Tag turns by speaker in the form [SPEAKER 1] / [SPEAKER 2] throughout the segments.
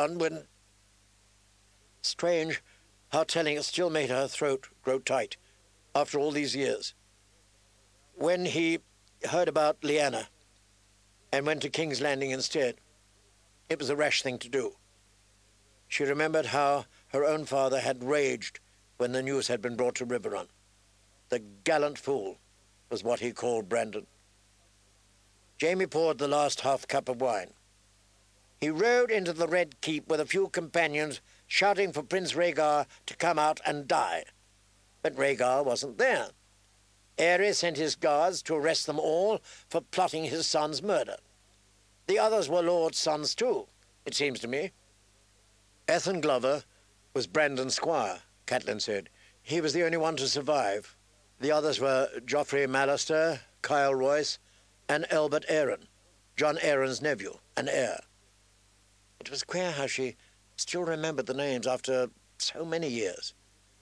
[SPEAKER 1] Riverrun when... Strange how telling it still made her throat grow tight after all these years. When he heard about Lyanna and went to King's Landing instead, it was a rash thing to do. She remembered how her own father had raged when the news had been brought to Riverrun. The gallant fool was what he called Brandon. Jamie poured the last half cup of wine. He rode into the Red Keep with a few companions, shouting for Prince Rhaegar to come out and die. But Rhaegar wasn't there. Aerys sent his guards to arrest them all for plotting his son's murder. The others were Lord's sons too, it seems to me. Ethan Glover was Brandon's squire, Catelyn said. He was the only one to survive. The others were Joffrey Mallister, Kyle Royce, and Albert Arryn, John Arryn's nephew and heir. It was queer how she still remembered the names after so many years.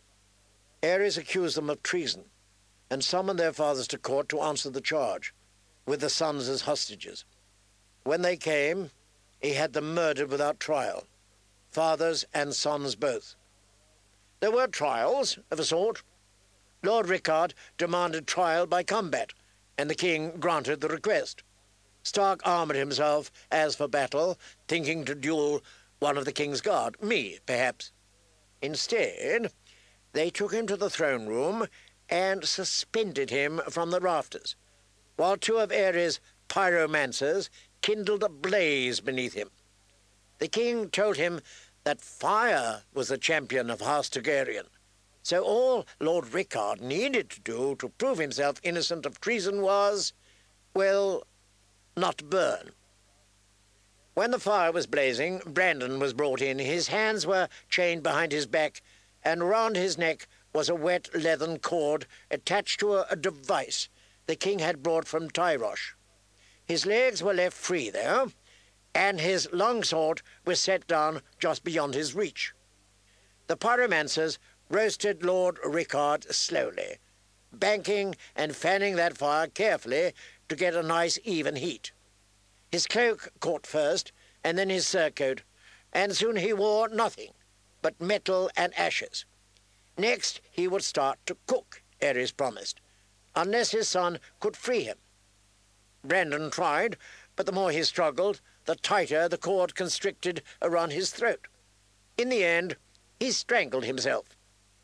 [SPEAKER 1] Aerys accused them of treason and summoned their fathers to court to answer the charge, with the sons as hostages. When they came, he had them murdered without trial, fathers and sons both. There were trials, of a sort. Lord Rickard demanded trial by combat, and the king granted the request. Stark armoured himself as for battle, thinking to duel one of the king's guard, me, perhaps. Instead, they took him to the throne room and suspended him from the rafters, while two of Aerys' pyromancers kindled a blaze beneath him. The king told him that fire was the champion of House Targaryen, so all Lord Rickard needed to do to prove himself innocent of treason was, well, not burn. When the fire was blazing, Brandon was brought in. His hands were chained behind his back, and round his neck was a wet leathern cord attached to a device the king had brought from Tyrosh. His legs were left free there, and his longsword was set down just beyond his reach. The pyromancers roasted Lord Rickard slowly, banking and fanning that fire carefully to get a nice even heat. His cloak caught first, and then his surcoat, and soon he wore nothing but metal and ashes. Next he would start to cook, Aerys promised, unless his son could free him. Brandon tried, but the more he struggled, the tighter the cord constricted around his throat. In the end, he strangled himself.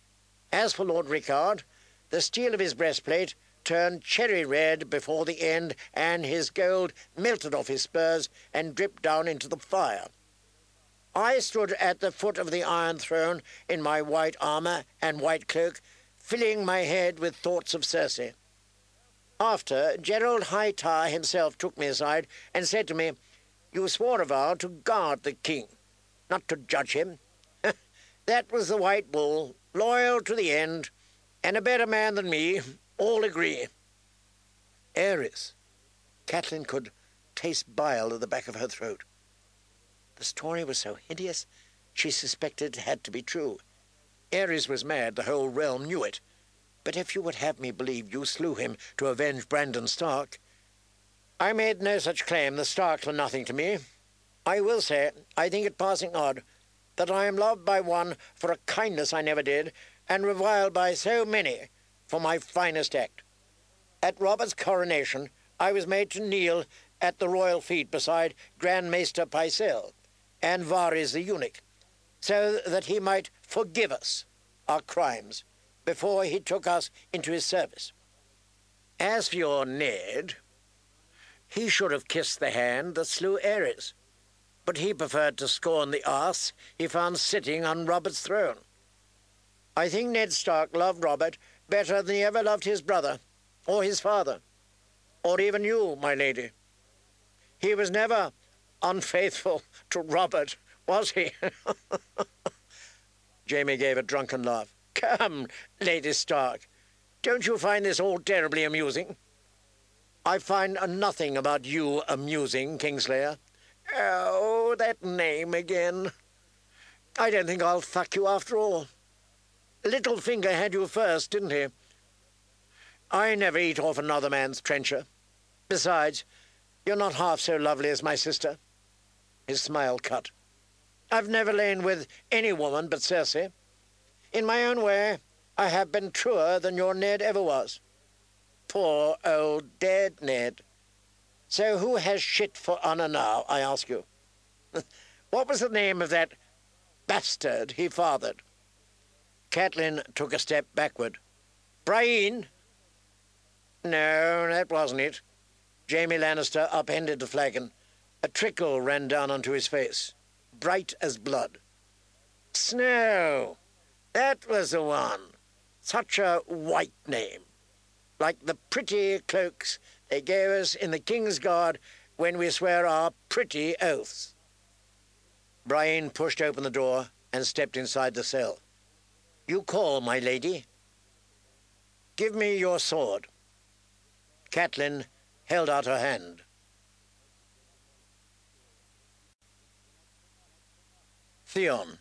[SPEAKER 1] As for Lord Rickard, the steel of his breastplate turned cherry red before the end, and his gold melted off his spurs and dripped down into the fire. I stood at the foot of the Iron Throne in my white armour and white cloak, filling my head with thoughts of Cersei. After, Gerald Hightower himself took me aside and said to me, "You swore a vow to guard the king, not to judge him." That was the White Bull, loyal to the end, and a better man than me, all agree. Aerys. Catelyn could taste bile at the back of her throat. The story was so hideous, she suspected it had to be true. Aerys was mad, the whole realm knew it. But if you would have me believe you slew him to avenge Brandon Stark... I made no such claim. The Starks were nothing to me. I will say, I think it passing odd that I am loved by one for a kindness I never did, and reviled by so many for my finest act. At Robert's coronation, I was made to kneel at the royal feet beside Grand Maester Pycelle and Varys the eunuch, so that he might forgive us our crimes before he took us into his service. As for your Ned, he should have kissed the hand that slew Aerys, but he preferred to scorn the ass he found sitting on Robert's throne. I think Ned Stark loved Robert better than he ever loved his brother, or his father, or even you, my lady. He was never unfaithful to Robert, was he? Jamie gave a drunken laugh. Come, Lady Stark, don't you find this all terribly amusing? I find nothing about you amusing, Kingslayer. Oh, that name again. I don't think I'll fuck you after all. Littlefinger had you first, didn't he? I never eat off another man's trencher. Besides, you're not half so lovely as my sister. His smile cut. I've never lain with any woman but Circe. In my own way, I have been truer than your Ned ever was. Poor old dead Ned. So who has shit for honour now, I ask you? What was the name of that bastard he fathered? Catelyn took a step backward. Brienne? No, that wasn't it. Jaime Lannister upended the flagon. A trickle ran down onto his face, bright as blood. Snow! That was the one. Such a white name. Like the pretty cloaks they gave us in the King's Guard when we swear our pretty oaths. Brienne pushed open the door and stepped inside the cell. You call, my lady? Give me your sword. Catelyn held out her hand. Theon.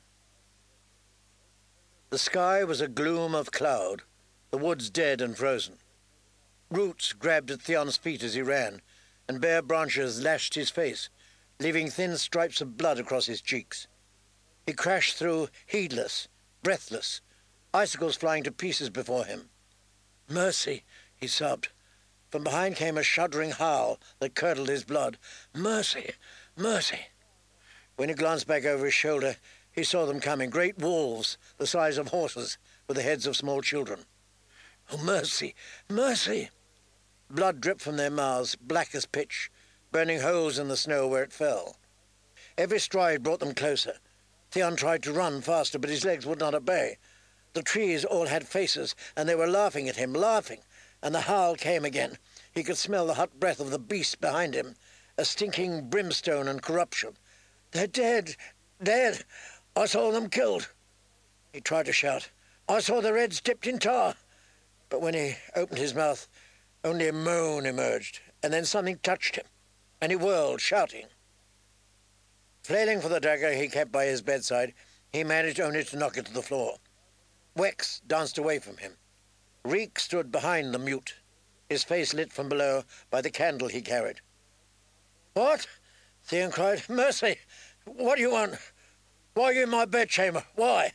[SPEAKER 1] The sky was a gloom of cloud, the woods dead and frozen. Roots grabbed at Theon's feet as he ran, and bare branches lashed his face, leaving thin stripes of blood across his cheeks. He crashed through, heedless, breathless, icicles flying to pieces before him. Mercy, he sobbed. From behind came a shuddering howl that curdled his blood. Mercy, mercy. When he glanced back over his shoulder, he saw them coming, great wolves, the size of horses, with the heads of small children. Oh, mercy, mercy! Blood dripped from their mouths, black as pitch, burning holes in the snow where it fell. Every stride brought them closer. Theon tried to run faster, but his legs would not obey. The trees all had faces, and they were laughing at him, laughing, and the howl came again. He could smell the hot breath of the beast behind him, a stinking brimstone and corruption. They're dead, dead. I saw them killed. He tried to shout. I saw the Reds dipped in tar. But when he opened his mouth, only a moan emerged, and then something touched him, and he whirled, shouting. Flailing for the dagger he kept by his bedside, he managed only to knock it to the floor. Wex danced away from him. Reek stood behind the mute, his face lit from below by the candle he carried. What? Theon cried. Mercy! What do you want? Why are you in my bedchamber? Why?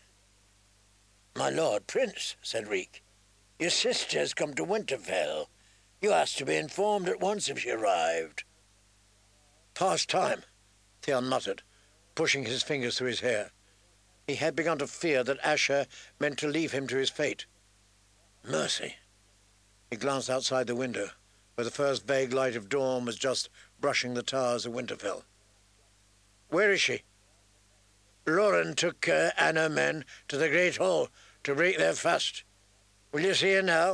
[SPEAKER 1] My lord prince, said Reek, your sister has come to Winterfell. You asked to be informed at once if she arrived. Past time, Theon muttered, pushing his fingers through his hair. He had begun to fear that Asher meant to leave him to his fate. Mercy. He glanced outside the window, where the first vague light of dawn was just brushing the towers of Winterfell. Where is she? Lauren took her and her men to the Great Hall to break their fast. Will you see her now?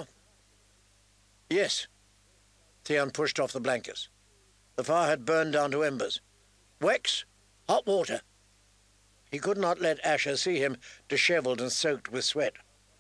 [SPEAKER 1] Yes. Theon pushed off the blankets. The fire had burned down to embers. Wex, hot water. He could not let Asher see him dishevelled and soaked with sweat.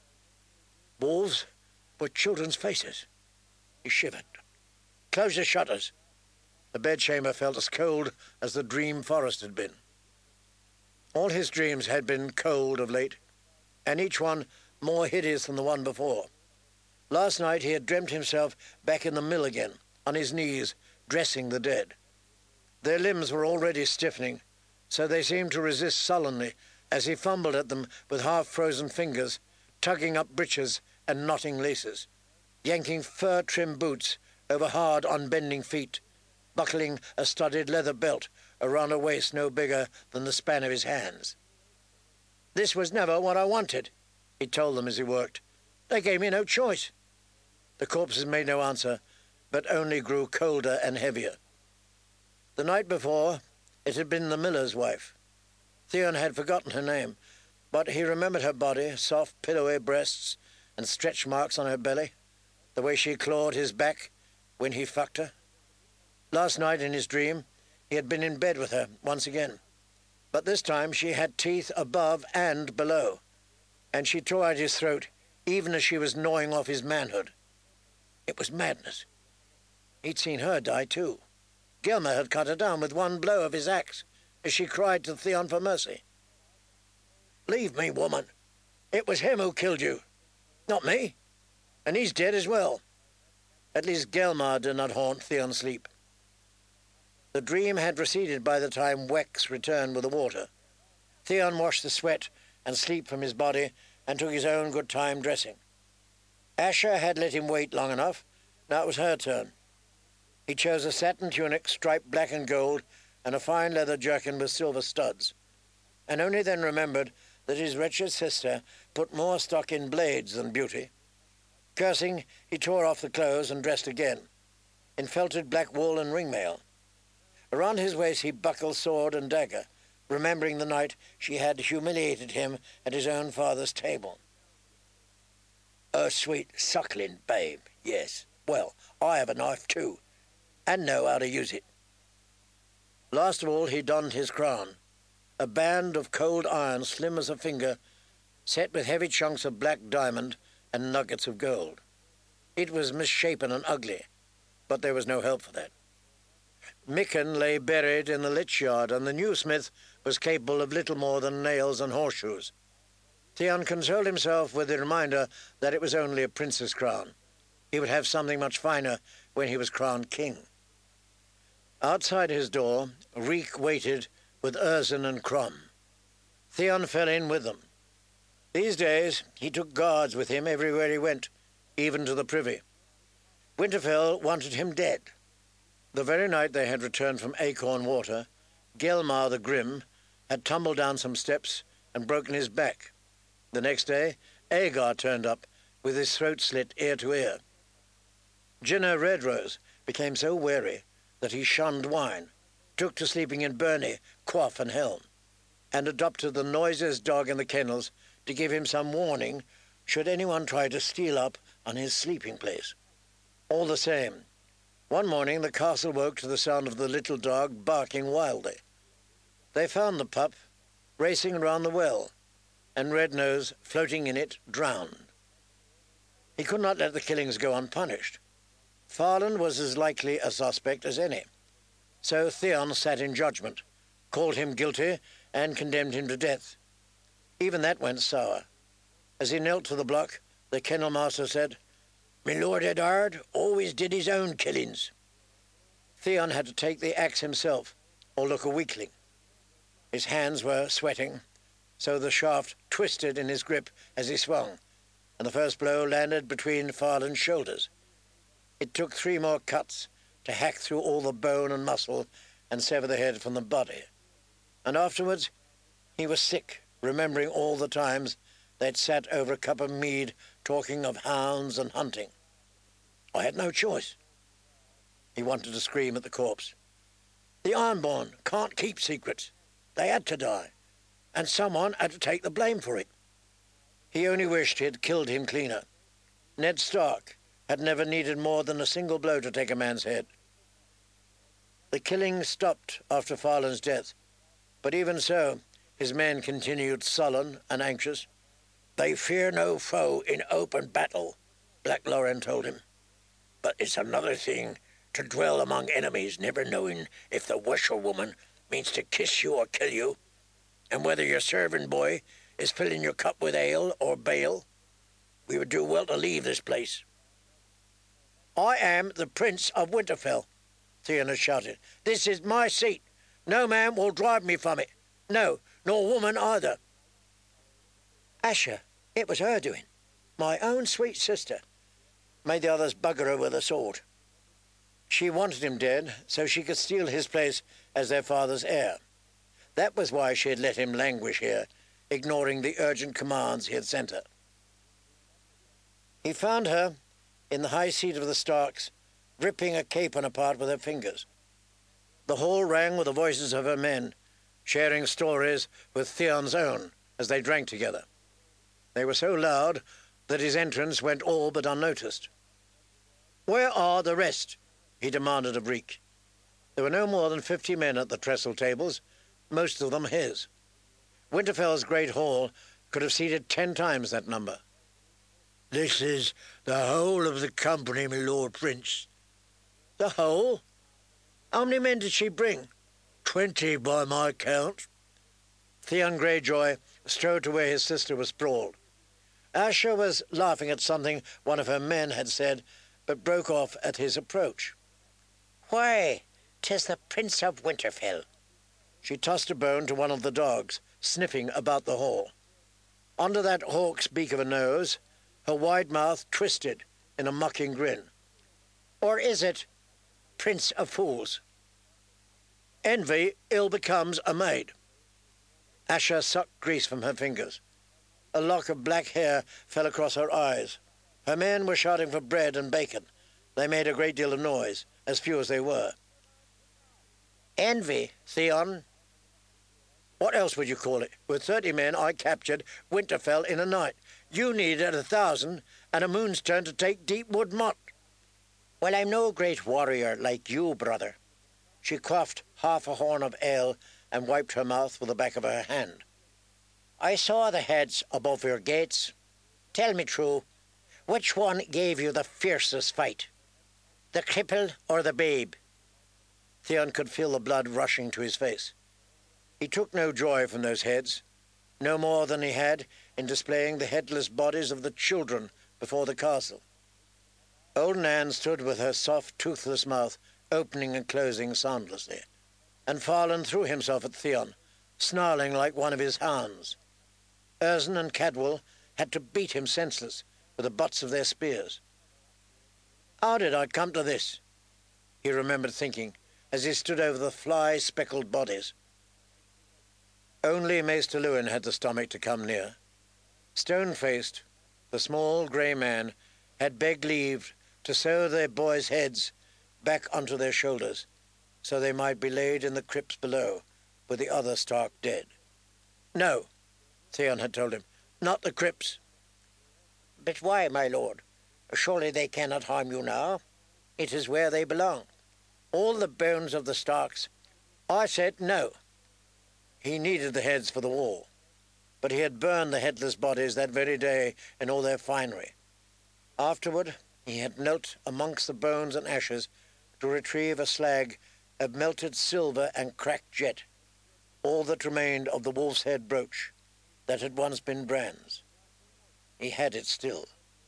[SPEAKER 1] Wolves were children's faces. He shivered. Close the shutters. The bedchamber felt as cold as the dream forest had been. All his dreams had been cold of late, and each one more hideous than the one before. Last night he had dreamt himself back in the mill again, on his knees, dressing the dead. Their limbs were already stiffening, so they seemed to resist sullenly as he fumbled at them with half-frozen fingers, tugging up breeches and knotting laces, yanking fur-trimmed boots over hard, unbending feet, buckling a studded leather belt around a waist no bigger than the span of his hands. This was never what I wanted, he told them as he worked. They gave me no choice. The corpses made no answer, but only grew colder and heavier. The night before, it had been the miller's wife. Theon had forgotten her name, but he remembered her body, soft, pillowy breasts, and stretch marks on her belly, the way she clawed his back when he fucked her. Last night in his dream, he had been in bed with her once again, but this time she had teeth above and below, and she tore at his throat even as she was gnawing off his manhood. It was madness. He'd seen her die too. Gelmer had cut her down with one blow of his axe as she cried to Theon for mercy. Leave me, woman. It was him who killed you, not me. And he's dead as well. At least Gelmar did not haunt Theon's sleep. The dream had receded by the time Wex returned with the water. Theon washed the sweat and sleep from his body and took his own good time dressing. Asher had let him wait long enough. Now it was her turn. He chose a satin tunic striped black and gold and a fine leather jerkin with silver studs, and only then remembered that his wretched sister put more stock in blades than beauty. Cursing, he tore off the clothes and dressed again, in felted black wool and ringmail. Around his waist he buckled sword and dagger, remembering the night she had humiliated him at his own father's table. "A sweet, suckling babe, yes. Well, I have a knife too, and know how to use it." Last of all he donned his crown, a band of cold iron slim as a finger, set with heavy chunks of black diamond and nuggets of gold. It was misshapen and ugly, but there was no help for that. Mikken lay buried in the lich yard, and the new smith was capable of little more than nails and horseshoes. Theon consoled himself with the reminder that it was only a prince's crown. He would have something much finer when he was crowned king. Outside his door, Reek waited with Erzin and Crom. Theon fell in with them. These days he took guards with him everywhere he went, even to the privy. Winterfell wanted him dead. The very night they had returned from Acorn Water, Gelmar the Grim had tumbled down some steps and broken his back. The next day, Aegar turned up with his throat slit ear to ear. Jinner Redrose became so wary that he shunned wine, took to sleeping in Burney, Quaff and Helm, and adopted the noisiest dog in the kennels to give him some warning should anyone try to steal up on his sleeping place. All the same, one morning the castle woke to the sound of the little dog barking wildly. They found the pup racing around the well, and Rednose floating in it, drowned. He could not let the killings go unpunished. Farland was as likely a suspect as any. So Theon sat in judgment, called him guilty, and condemned him to death. Even that went sour. As he knelt to the block, the kennel master said, "My Lord Eddard always did his own killings." Theon had to take the axe himself, or look a weakling. His hands were sweating, so the shaft twisted in his grip as he swung, and the first blow landed between Farland's shoulders. It took 3 more cuts to hack through all the bone and muscle and sever the head from the body. And afterwards, he was sick, remembering all the times they'd sat over a cup of mead talking of hounds and hunting. "I had no choice." He wanted to scream at the corpse. "The Ironborn can't keep secrets. They had to die, and someone had to take the blame for it." He only wished he had killed him cleaner. Ned Stark had never needed more than a single blow to take a man's head. The killing stopped after Farland's death, but even so, his men continued sullen and anxious. "They fear no foe in open battle," Black Loren told him. "But it's another thing to dwell among enemies, never knowing if the washerwoman means to kiss you or kill you, and whether your servant boy is filling your cup with ale or bale. We would do well to leave this place." "I am the Prince of Winterfell," Theon had shouted. "This is my seat. No man will drive me from it. No, nor woman either." "Asher, it was her doing. My own sweet sister," made the others bugger her with a sword. She wanted him dead so she could steal his place as their father's heir. That was why she had let him languish here, ignoring the urgent commands he had sent her. He found her in the high seat of the Starks, ripping a capon apart with her fingers. The hall rang with the voices of her men, sharing stories with Theon's own as they drank together. They were so loud that his entrance went all but unnoticed. "Where are the rest?" he demanded of Reek. There were no more than 50 men at the trestle tables, most of them his. Winterfell's great hall could have seated 10 times that number. "This is the whole of the company, my Lord Prince." "The whole? How many men did she bring?" 20 by my count." Theon Greyjoy strode to where his sister was sprawled. Asher was laughing at something one of her men had said, but broke off at his approach. "Why, 'tis the Prince of Winterfell." She tossed a bone to one of the dogs, sniffing about the hall. Under that hawk's beak of a nose, her wide mouth twisted in a mocking grin. Or is it Prince of Fools? Envy ill becomes a maid. Asha sucked grease from her fingers. A lock of black hair fell across her eyes. Her men were shouting for bread and bacon. They made a great deal of noise, as few as they were. Envy, Theon. What else would you call it? With 30 men, I captured Winterfell in a night. You needed 1,000 and a moon's turn to take Deepwood Motte. Well, I'm no great warrior like you, brother. She quaffed half a horn of ale and wiped her mouth with the back of her hand. I saw the heads above your gates. Tell me true, which one gave you the fiercest fight? The cripple or the babe? Theon could feel the blood rushing to his face. He took no joy from those heads, no more than he had in displaying the headless bodies of the children before the castle. Old Nan stood with her soft, toothless mouth opening and closing soundlessly, and Farland threw himself at Theon, snarling like one of his hounds. Erzin and Cadwal had to beat him senseless with the butts of their spears. How did I come to this? He remembered thinking, as he stood over the fly-speckled bodies. Only Maester Luwin had the stomach to come near. Stone-faced, the small grey man had begged leave to sew their boys' heads back onto their shoulders, so they might be laid in the crypts below with the other Stark dead. No, Theon had told him, not the crypts. But why, my lord? Surely they cannot harm you now. It is where they belong. All the bones of the Starks. I said no. He needed the heads for the wall, but he had burned the headless bodies that very day in all their finery. Afterward, he had knelt amongst the bones and ashes to retrieve a slag of melted silver and cracked jet, all that remained of the wolf's head brooch that had once been Bran's. He had it still.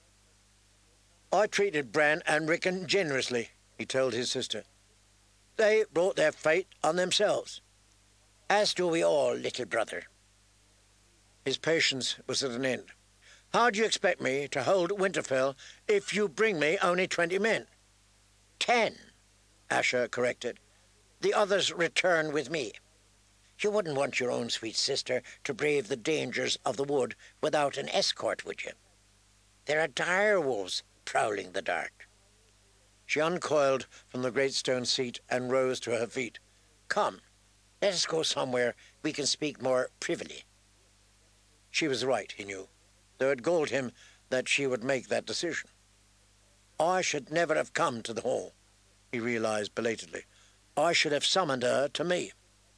[SPEAKER 1] I treated Bran and Rickon generously, he told his sister. They brought their fate on themselves. As do we all, little brother. His patience was at an end. How do you expect me to hold Winterfell if you bring me only 20 men? 10, Asha corrected. The others return with me. You wouldn't want your own sweet sister to brave the dangers of the wood without an escort, would you? There are dire wolves prowling the dark. She uncoiled from the great stone seat and rose to her feet. Come, let us go somewhere we can speak more privily. She was right, he knew, though it galled him that she would make that decision. I should never have come to the hall, he realized belatedly. I should have summoned her to me.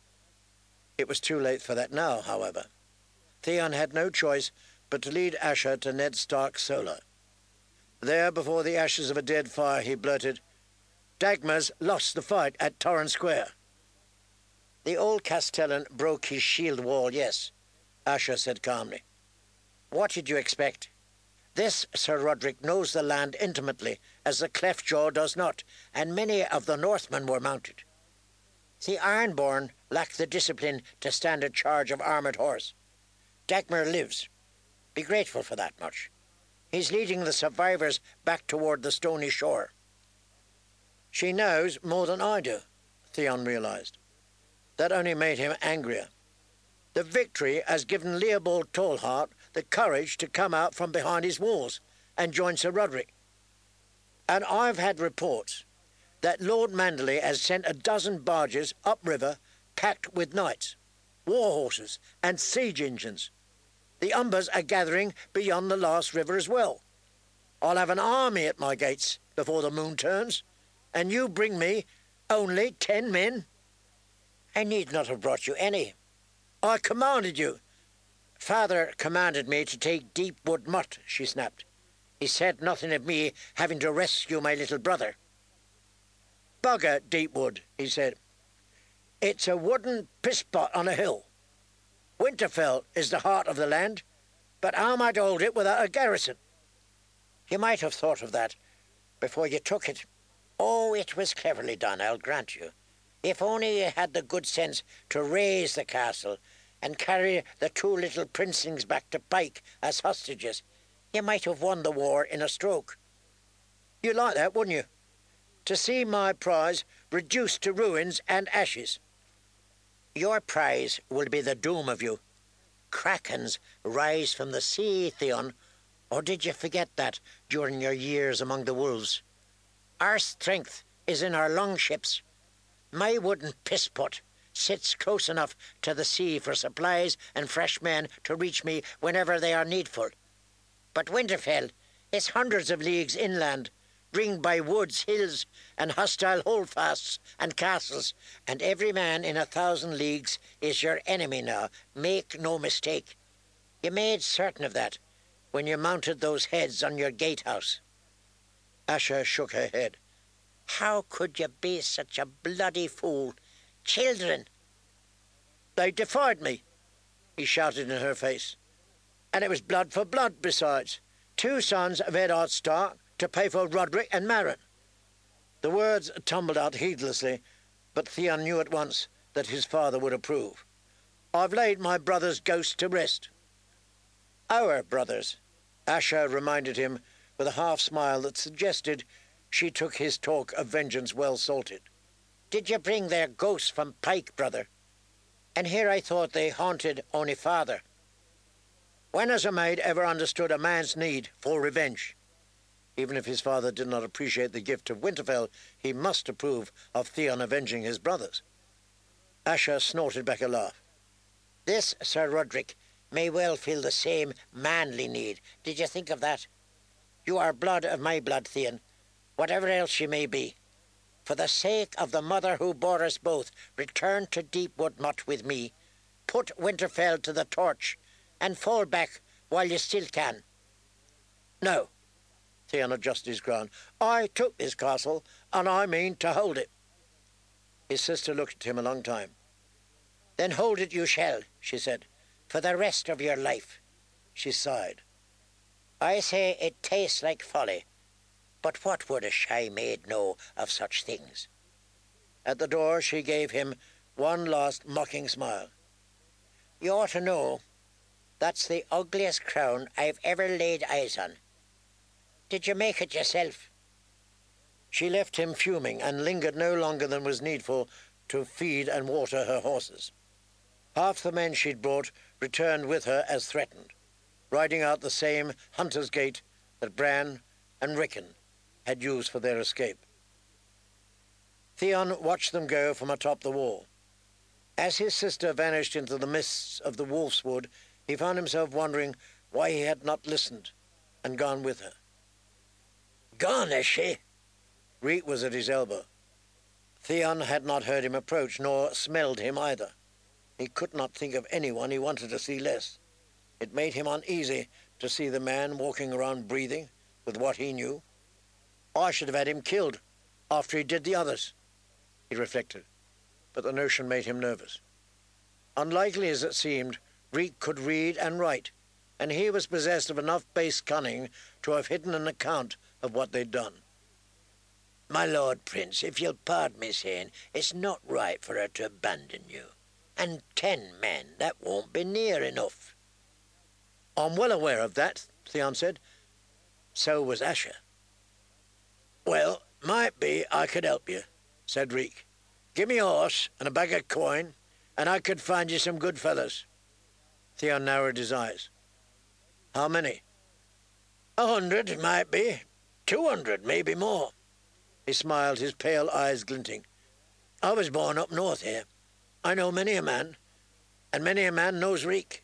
[SPEAKER 1] It was too late for that now, however. Theon had no choice but to lead Asha to Ned Stark's solar. There, before the ashes of a dead fire, he blurted, Dagmar's lost the fight at Torrhen Square. The old Castellan broke his shield wall, yes, Asha said calmly. What did you expect? This Sir Roderick knows the land intimately, as the Cleftjaw does not, and many of the Northmen were mounted. The Ironborn lack the discipline to stand a charge of armoured horse. Dagmar lives. Be grateful for that much. He's leading the survivors back toward the stony shore. She knows more than I do, Theon realized. That only made him angrier. The victory has given Leopold Tallheart the courage to come out from behind his walls and join Sir Roderick. And I've had reports that Lord Manderley has sent 12 barges upriver packed with knights, war horses, and siege engines. The Umbers are gathering beyond the last river as well. I'll have an army at my gates before the moon turns, and you bring me only 10 men? I need not have brought you any. I commanded you. Father commanded me to take Deepwood Motte, she snapped. He said nothing of me having to rescue my little brother. Bugger Deepwood, he said. It's a wooden pisspot on a hill. Winterfell is the heart of the land, but how am I to hold it without a garrison? You might have thought of that before you took it. Oh, it was cleverly done, I'll grant you. If only you had the good sense to raise the castle and carry the two little princelings back to Pike as hostages. You might have won the war in a stroke. You'd like that, wouldn't you? To see my prize reduced to ruins and ashes. Your prize will be the doom of you. Krakens rise from the sea, Theon. Or did you forget that during your years among the wolves? Our strength is in our longships. My wooden pisspot sits close enough to the sea for supplies and fresh men to reach me whenever they are needful. But Winterfell is hundreds of leagues inland, ringed by woods, hills, and hostile holdfasts and castles, and every man in 1,000 leagues is your enemy now. Make no mistake. You made certain of that when you mounted those heads on your gatehouse. Asha shook her head. How could you be such a bloody fool? Children! They defied me, he shouted in her face. And it was blood for blood besides. 2 sons of Eddard Stark to pay for Roderick and Meryn. The words tumbled out heedlessly, but Theon knew at once that his father would approve. I've laid my brother's ghost to rest. Our brothers, Asha reminded him with a half-smile that suggested she took his talk of vengeance well salted. Did you bring their ghosts from Pike, brother? And here I thought they haunted only father. When has a maid ever understood a man's need for revenge? Even if his father did not appreciate the gift of Winterfell, he must approve of Theon avenging his brothers. Asha snorted back a laugh. This, Sir Roderick, may well feel the same manly need. Did you think of that? You are blood of my blood, Theon, whatever else you may be. For the sake of the mother who bore us both, return to Deepwood Motte with me. Put Winterfell to the torch, and fall back while you still can. No, Theon adjusted his crown. I took this castle, and I mean to hold it. His sister looked at him a long time. Then hold it you shall, she said, for the rest of your life. She sighed. I say it tastes like folly, but what would a shy maid know of such things? At the door she gave him one last mocking smile. You ought to know that's the ugliest crown I've ever laid eyes on. Did you make it yourself? She left him fuming and lingered no longer than was needful to feed and water her horses. Half the men she'd brought returned with her as threatened, riding out the same hunter's gait that Bran and Rickon had used for their escape. Theon watched them go from atop the wall. As his sister vanished into the mists of the Wolf's Wood, he found himself wondering why he had not listened and gone with her. Gone, is she? Reek was at his elbow. Theon had not heard him approach, nor smelled him either. He could not think of anyone he wanted to see less. It made him uneasy to see the man walking around breathing with what he knew. I should have had him killed after he did the others, he reflected, but the notion made him nervous. Unlikely as it seemed, Reek could read and write, and he was possessed of enough base cunning to have hidden an account of what they'd done. My Lord Prince, if you'll pardon me saying, it's not right for her to abandon you. And 10 men, that won't be near enough. I'm well aware of that, Theon said. So was Asha. Well, might be I could help you, said Reek. Give me a horse and a bag of coin, and I could find you some good fellows. Theon narrowed his eyes. How many? 100, might be. 200, maybe more. He smiled, his pale eyes glinting. I was born up north here. I know many a man, and many a man knows Reek.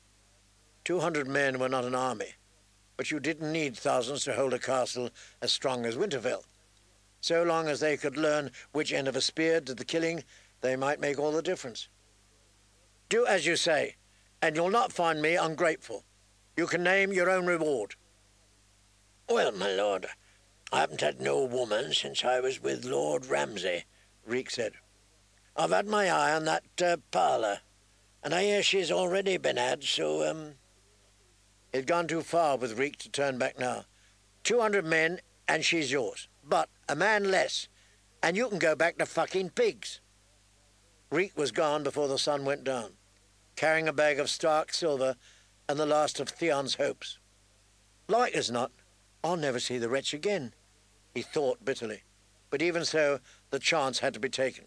[SPEAKER 1] 200 men were not an army, but you didn't need thousands to hold a castle as strong as Winterfell. So long as they could learn which end of a spear did the killing, they might make all the difference. Do as you say, and you'll not find me ungrateful. You can name your own reward. Well, my lord, I haven't had no woman since I was with Lord Ramsay, Reek said. I've had my eye on that parlour, and I hear she's already been had, so, He'd gone too far with Reek to turn back now. 200 men, and she's yours. But a man less, and you can go back to fucking pigs. Reek was gone before the sun went down. carrying a bag of stark silver and the last of Theon's hopes. Like as not, I'll never see the wretch again, he thought bitterly. But even so, the chance had to be taken.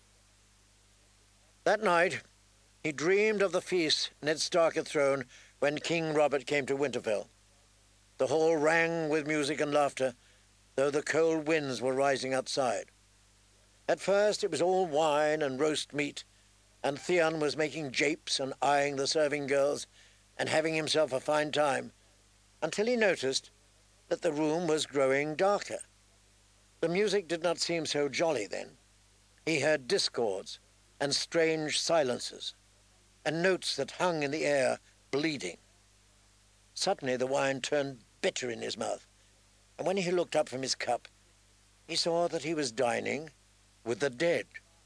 [SPEAKER 1] That night, he dreamed of the feast Ned Stark had thrown when King Robert came to Winterfell. The hall rang with music and laughter, though the cold winds were rising outside. At first it was all wine and roast meat, and Theon was making japes and eyeing the serving girls and having himself a fine time, until he noticed that the room was growing darker. The music did not seem so jolly then. He heard discords and strange silences, and notes that hung in the air, bleeding. Suddenly the wine turned bitter in his mouth, and when he looked up from his cup, he saw that he was dining with the dead.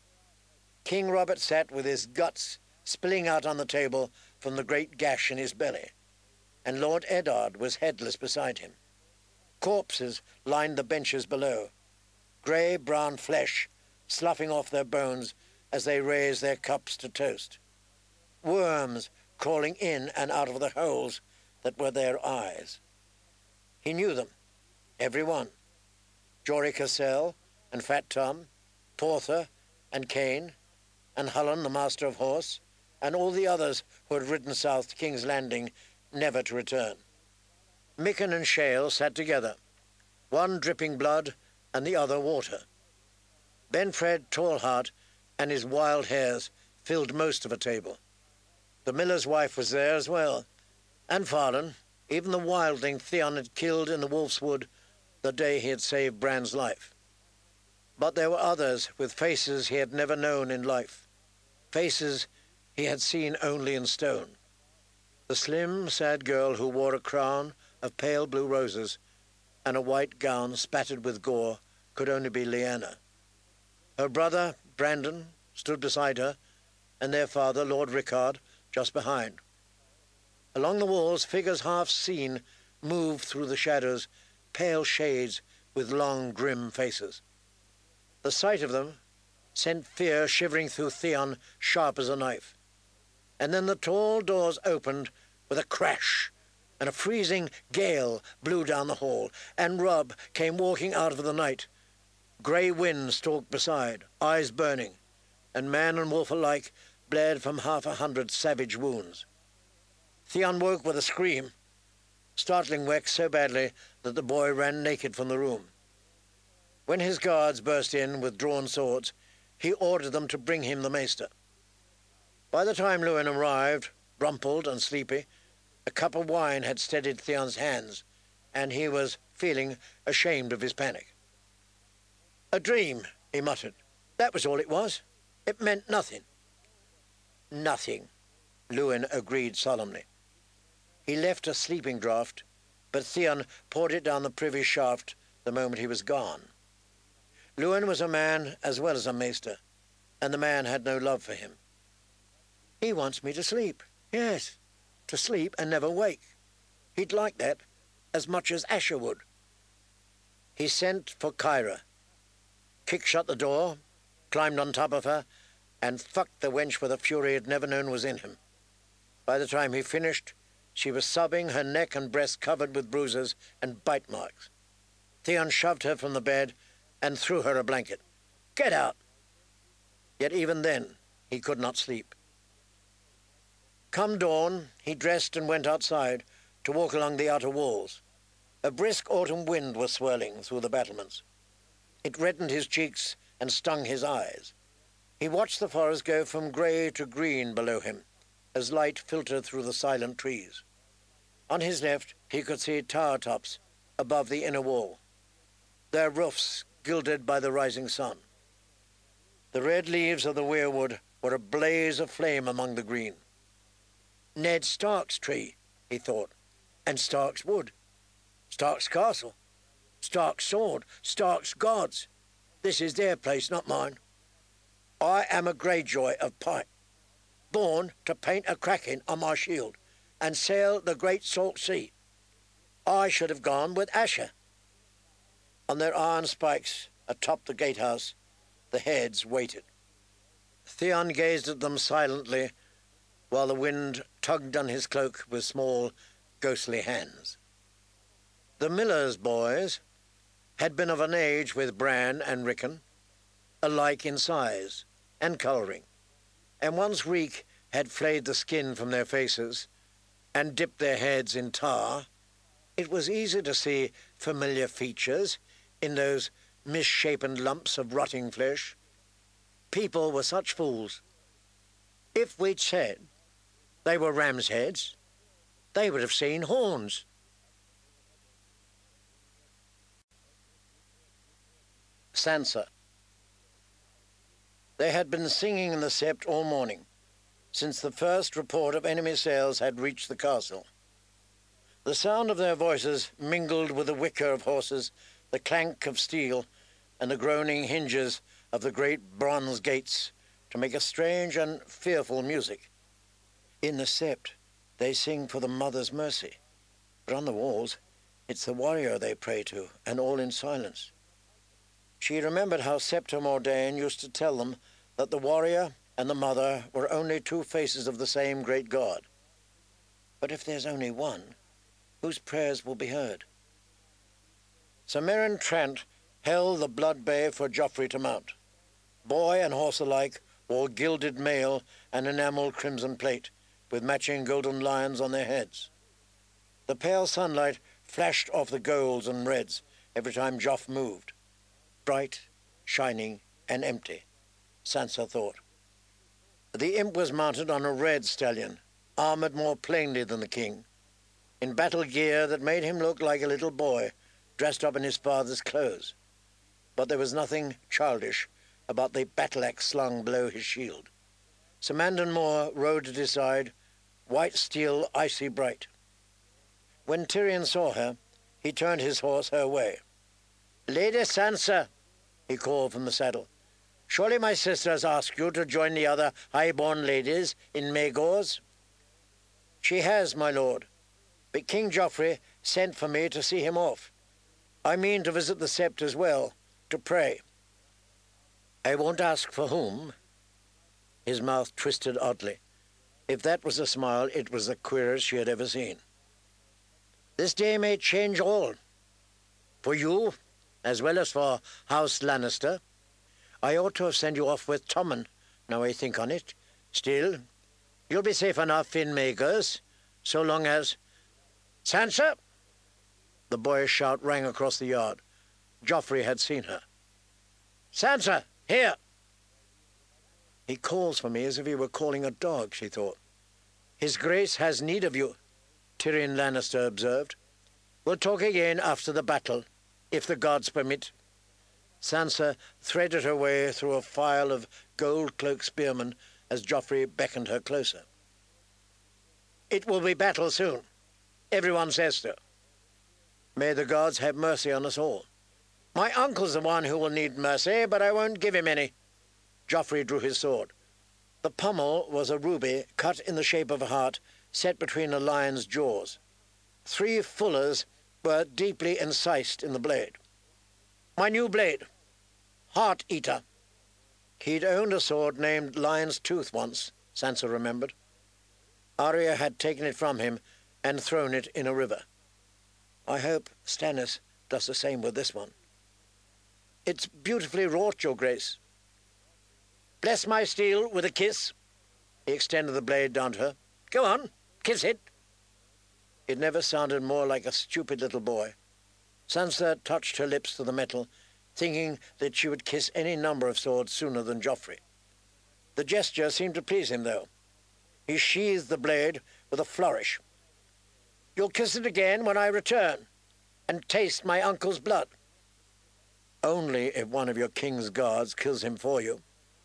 [SPEAKER 1] King Robert sat with his guts spilling out on the table from the great gash in his belly, and Lord Eddard was headless beside him. Corpses lined the benches below, grey-brown flesh sloughing off their bones as they raised their cups to toast. Worms crawling in and out of the holes that were their eyes. He knew them, every one. Jory Cassel and Fat Tom, Porther and Cain, and Hullen, the master of horse, and all the others who had ridden south to King's Landing, never to return. Micken and Shale sat together, one dripping blood and the other water. Benfred Tallheart and his wild hares filled most of a table. The miller's wife was there as well, and Farlan, even the wildling Theon had killed in the Wolf's Wood the day he had saved Bran's life. But there were others with faces he had never known in life, faces he had seen only in stone. The slim, sad girl who wore a crown of pale blue roses and a white gown spattered with gore could only be Lyanna. Her brother, Brandon, stood beside her, and their father, Lord Rickard, just behind. Along the walls, figures half seen moved through the shadows, pale shades with long, grim faces. The sight of them sent fear shivering through Theon sharp as a knife. And then the tall doors opened with a crash, and a freezing gale blew down the hall, and Robb came walking out of the night. Grey wind stalked beside, eyes burning, and man and wolf alike bled from 100 savage wounds. Theon woke with a scream, startling Wex so badly that the boy ran naked from the room. When his guards burst in with drawn swords, he ordered them to bring him the maester. By the time Lewin arrived, rumpled and sleepy, a cup of wine had steadied Theon's hands, and he was feeling ashamed of his panic. "A dream," he muttered. "That was all it was. It meant nothing." "Nothing," Lewin agreed solemnly. He left a sleeping draught, but Theon poured it down the privy shaft the moment he was gone. Lewin was a man as well as a maester, and the man had no love for him. "He wants me to sleep. Yes, to sleep and never wake. He'd like that as much as Asher would." He sent for Kyra, kicked shut the door, climbed on top of her, and fucked the wench with a fury he'd never known was in him. By the time he finished, she was sobbing, her neck and breast covered with bruises and bite marks. Theon shoved her from the bed and threw her a blanket. "Get out!" Yet even then, he could not sleep. Come dawn, he dressed and went outside to walk along the outer walls. A brisk autumn wind was swirling through the battlements. It reddened his cheeks and stung his eyes. He watched the forest go from grey to green below him, as light filtered through the silent trees. On his left, he could see tower tops above the inner wall, their roofs gilded by the rising sun. The red leaves of the weirwood were a blaze of flame among the green. Ned Stark's tree, he thought, and Stark's wood, Stark's castle, Stark's sword, Stark's gods. This is their place, not mine. I am a Greyjoy of Pyke, born to paint a kraken on my shield and sail the great salt sea. I should have gone with Asher. On their iron spikes atop the gatehouse, the heads waited. Theon gazed at them silently while the wind tugged on his cloak with small, ghostly hands. The miller's boys had been of an age with Bran and Rickon, alike in size and colouring, and once Reek had flayed the skin from their faces and dipped their heads in tar, it was easy to see familiar features in those misshapen lumps of rotting flesh. People were such fools. If we'd said they were ram's heads, they would have seen horns. Sansa. They had been singing in the sept all morning, since the first report of enemy sails had reached the castle. The sound of their voices mingled with the whicker of horses, the clank of steel, and the groaning hinges of the great bronze gates to make a strange and fearful music. In the sept, they sing for the mother's mercy, but on the walls, it's the warrior they pray to, and all in silence. She remembered how Septa Mordane used to tell them that the warrior and the mother were only two faces of the same great God. But if there's only one, whose prayers will be heard? Sir Meryn Trant held the blood bay for Joffrey to mount. Boy and horse alike wore gilded mail and enamel crimson plate, with matching golden lions on their heads. The pale sunlight flashed off the golds and reds every time Joff moved. Bright, shining, and empty, Sansa thought. The imp was mounted on a red stallion, armoured more plainly than the king, in battle gear that made him look like a little boy dressed up in his father's clothes. But there was nothing childish about the battle-axe slung below his shield. Sir Mandon Moore rode at his side, white steel icy bright. When Tyrion saw her, he turned his horse her way. "Lady Sansa," he called from the saddle, "surely my sister has asked you to join the other high-born ladies in Maegor's?" "She has, my lord, but King Joffrey sent for me to see him off. I mean to visit the sept as well, to pray." "I won't ask for whom." His mouth twisted oddly. If that was a smile, it was the queerest she had ever seen. "This day may change all. For you, as well as for House Lannister. I ought to have sent you off with Tommen, now I think on it. Still, you'll be safe enough in Maegor's, so long as—" "Sansa!" The boyish shout rang across the yard. Joffrey had seen her. "Sansa, here!" He calls for me as if he were calling a dog, she thought. "His Grace has need of you," Tyrion Lannister observed. "We'll talk again after the battle, if the gods permit." Sansa threaded her way through a file of gold-cloaked spearmen as Joffrey beckoned her closer. "It will be battle soon. Everyone says so. May the gods have mercy on us all. My uncle's the one who will need mercy, but I won't give him any." Joffrey drew his sword. The pommel was a ruby cut in the shape of a heart, set between a lion's jaws. 3 fullers were deeply incised in the blade. "My new blade. Heart Eater." He'd owned a sword named Lion's Tooth once, Sansa remembered. Arya had taken it from him and thrown it in a river. I hope Stannis does the same with this one. "It's beautifully wrought, Your Grace." "Bless my steel with a kiss." He extended the blade down to her. "Go on, kiss it." It never sounded more like a stupid little boy. Sansa touched her lips to the metal, thinking that she would kiss any number of swords sooner than Joffrey. The gesture seemed to please him, though. He sheathed the blade with a flourish. "You'll kiss it again when I return, and taste my uncle's blood." "Only if one of your king's guards kills him for you."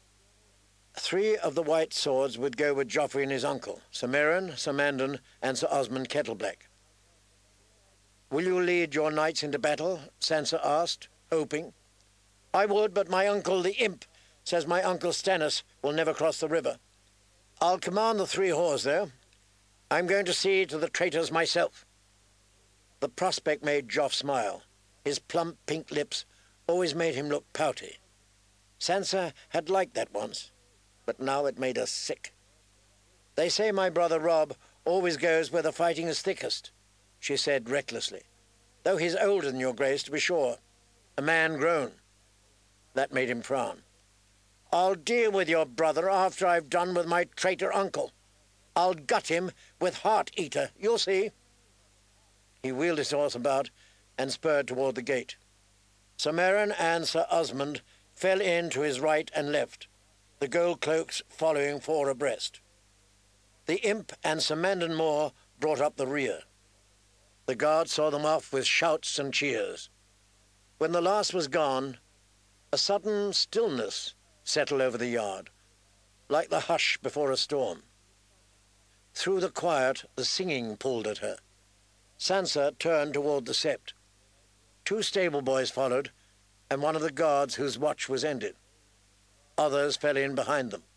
[SPEAKER 1] 3 of the white swords would go with Joffrey and his uncle, Sir Meryn, Sir Mandon, and Sir Osmond Kettleblack. "Will you lead your knights into battle?" Sansa asked, hoping. "I would, but my uncle, the imp, says my uncle Stannis will never cross the river. I'll command the 3 horse, though. I'm going to see to the traitors myself." The prospect made Joff smile. His plump pink lips always made him look pouty. Sansa had liked that once, but now it made her sick. "They say my brother Rob always goes where the fighting is thickest," she said recklessly. "Though he's older than your grace, to be sure. A man grown." That made him frown. "I'll deal with your brother after I've done with my traitor uncle. I'll gut him with Heart-Eater, you'll see." He wheeled his horse about and spurred toward the gate. Sir Meren and Sir Osmond fell in to his right and left, the gold cloaks following four abreast. The imp and Sir Mandon Moore brought up the rear. The guard saw them off with shouts and cheers. When the last was gone, a sudden stillness settled over the yard, like the hush before a storm. Through the quiet, the singing pulled at her. Sansa turned toward the sept. Two stable boys followed, and one of the guards whose watch was ended. Others fell in behind them.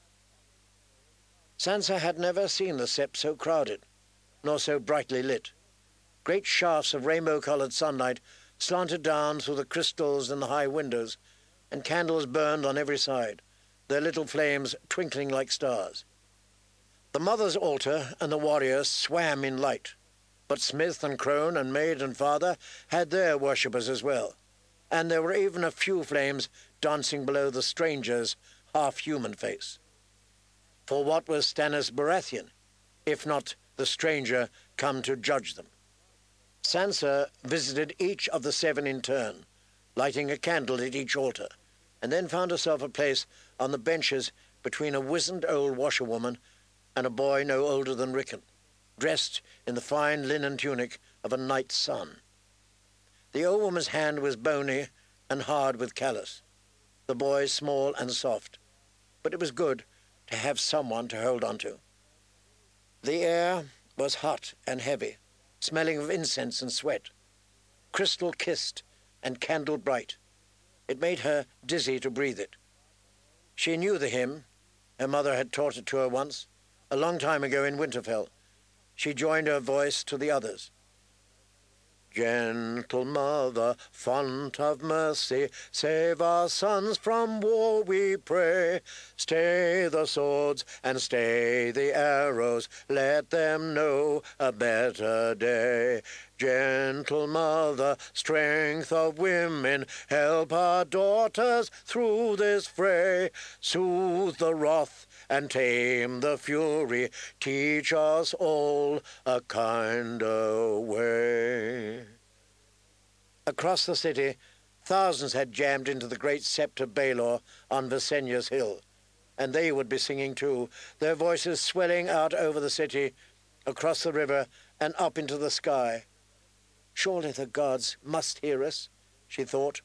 [SPEAKER 1] Sansa had never seen the sept so crowded, nor so brightly lit. Great shafts of rainbow-coloured sunlight slanted down through the crystals in the high windows, and candles burned on every side, their little flames twinkling like stars. The mother's altar and the warriors swam in light, but Smith and crone and maid and father had their worshippers as well, and there were even a few flames dancing below the stranger's half-human face. For what was Stannis Baratheon, if not the stranger come to judge them? Sansa visited each of the seven in turn, lighting a candle at each altar, and then found herself a place on the benches between a wizened old washerwoman and a boy no older than Rickon, dressed in the fine linen tunic of a knight's son. The old woman's hand was bony and hard with callus, the boy small and soft, but it was good to have someone to hold on to. The air was hot and heavy, smelling of incense and sweat, crystal-kissed and candle-bright. It made her dizzy to breathe it. She knew the hymn. Her mother had taught it to her once, a long time ago in Winterfell. She joined her voice to the others. "Gentle mother, font of mercy, save our sons from war, we pray. Stay the swords and stay the arrows, let them know a better day. Gentle mother, strength of women, help our daughters through this fray. Soothe the wrath and tame the fury, teach us all a kinder way." Across the city, thousands had jammed into the great sept of Baelor on Visenya's hill, and they would be singing too, their voices swelling out over the city, across the river, and up into the sky. Surely the gods must hear us, she thought.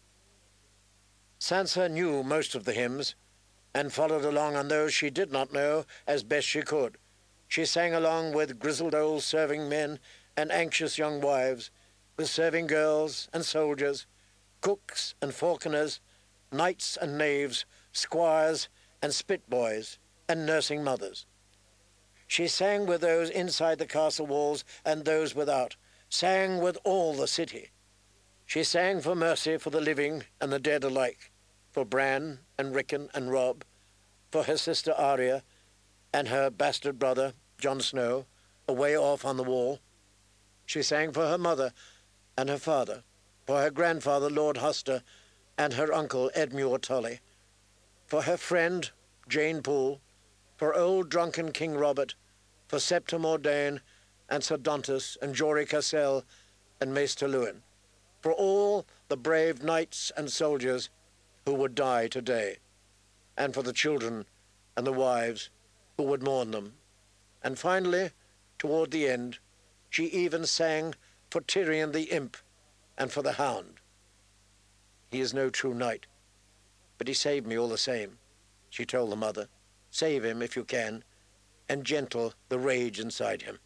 [SPEAKER 1] Sansa knew most of the hymns, and followed along on those she did not know as best she could. She sang along with grizzled old serving men and anxious young wives, with serving girls and soldiers, cooks and falconers, knights and knaves, squires and spit boys, and nursing mothers. She sang with those inside the castle walls and those without, sang with all the city. She sang for mercy for the living and the dead alike, for Bran and Rickon and Robb, for her sister Arya and her bastard brother, Jon Snow, away off on the wall. She sang for her mother and her father, for her grandfather, Lord Hoster, and her uncle, Edmure Tully, for her friend, Jane Poole, for old drunken King Robert, for Septa Mordane, and Sir Dontus, and Jory Cassel, and Maester Luwin, for all the brave knights and soldiers who would die today, and for the children and the wives who would mourn them. And finally, toward the end, she even sang for Tyrion the imp and for the hound. "He is no true knight, but he saved me all the same," she told the mother. "Save him if you can, and gentle the rage inside him."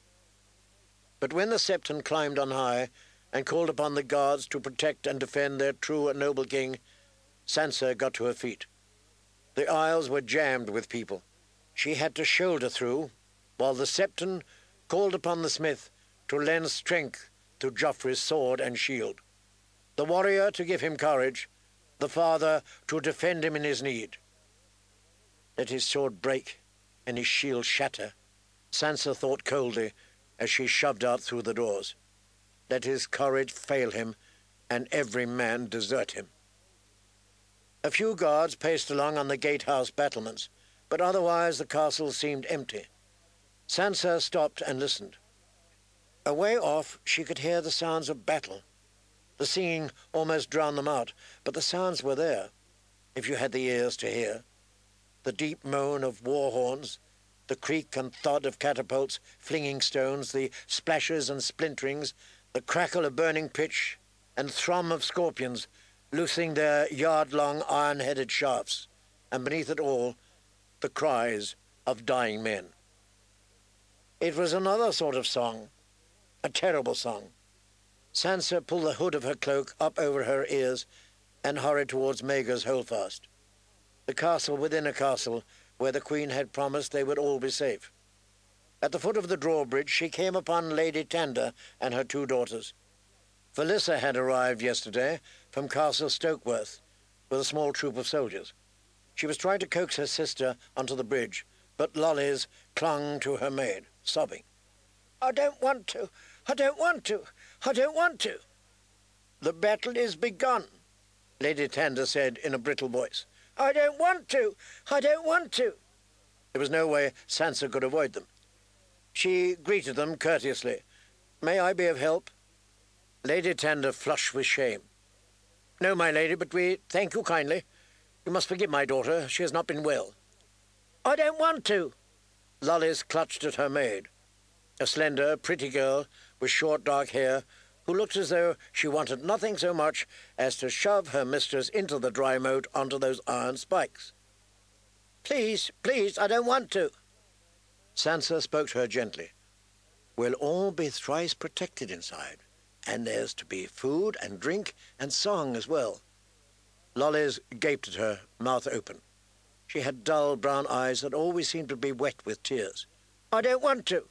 [SPEAKER 1] But when the Septon climbed on high and called upon the guards to protect and defend their true and noble king, Sansa got to her feet. The aisles were jammed with people. She had to shoulder through, while the Septon called upon the smith to lend strength to Joffrey's sword and shield, the warrior to give him courage, the father to defend him in his need. "Let his sword break, and his shield shatter, Sansa thought coldly as she shoved out through the doors. Let his courage fail him, and every man desert him. A few guards paced along on the gatehouse battlements, but otherwise the castle seemed empty. Sansa stopped and listened. Away off she could hear the sounds of battle. The singing almost drowned them out, but the sounds were there, if you had the ears to hear. The deep moan of war horns, the creak and thud of catapults flinging stones, the splashes and splinterings, the crackle of burning pitch, and thrum of scorpions loosing their yard-long iron-headed shafts, and beneath it all, the cries of dying men. It was another sort of song, a terrible song. Sansa pulled the hood of her cloak up over her ears and hurried towards Maegor's Holdfast, the castle within a castle where the Queen had promised they would all be safe. At the foot of the drawbridge she came upon Lady Tanda and her 2 daughters. Felissa had arrived yesterday from Castle Stokeworth with a small troop of soldiers. She was trying to coax her sister onto the bridge, but Lollies clung to her maid, sobbing. "I don't want to. I don't want to. I don't want to." "The battle is begun," Lady Tanda said in a brittle voice. "I don't want to. I don't want to." There was no way Sansa could avoid them. She greeted them courteously. "May I be of help?" Lady Tanda flushed with shame. "No, my lady, but we thank you kindly. You must forgive my daughter. She has not been well." "I don't want to." Lollies clutched at her maid, a slender, pretty girl with short dark hair, who looked as though she wanted nothing so much as to shove her mistress into the dry moat onto those iron spikes. "Please, please, I don't want to." Sansa spoke to her gently. "We'll all be thrice protected inside, and there's to be food and drink and song as well." Lollies gaped at her, mouth open. She had dull brown eyes that always seemed to be wet with tears. "I don't want to."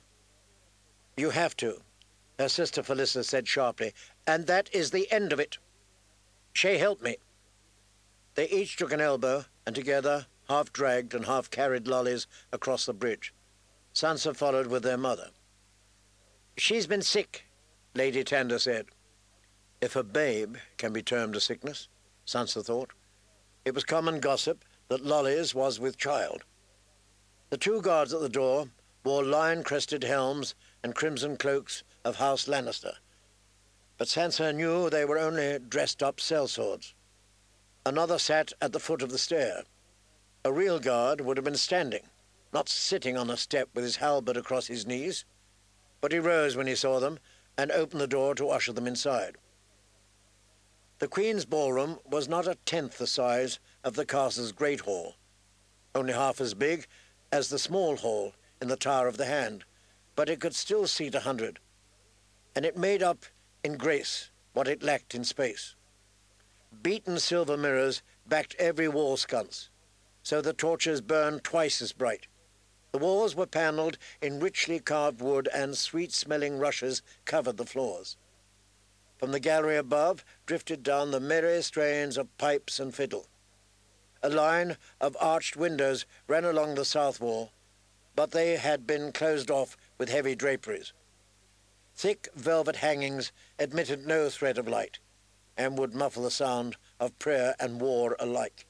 [SPEAKER 1] "You have to," her sister Felissa said sharply, "and that is the end of it. Shay, help me." They each took an elbow, and together, half dragged and half carried Lollies across the bridge. Sansa followed with their mother. "She's been sick," Lady Tanda said. If a babe can be termed a sickness, Sansa thought. It was common gossip that Lollies was with child. The 2 guards at the door wore lion-crested helms and crimson cloaks of House Lannister, but Sansa knew they were only dressed-up sellswords. Another sat at the foot of the stair. A real guard would have been standing, not sitting on a step with his halberd across his knees, but he rose when he saw them and opened the door to usher them inside. The Queen's ballroom was not 1/10 the size of the castle's great hall, only half as big as the small hall in the Tower of the Hand, but it could still seat 100, and it made up in grace what it lacked in space. Beaten silver mirrors backed every wall sconce, so the torches burned twice as bright. The walls were panelled in richly carved wood, and sweet-smelling rushes covered the floors. From the gallery above drifted down the merry strains of pipes and fiddle. A line of arched windows ran along the south wall, but they had been closed off with heavy draperies. Thick velvet hangings admitted no thread of light, and would muffle the sound of prayer and war alike.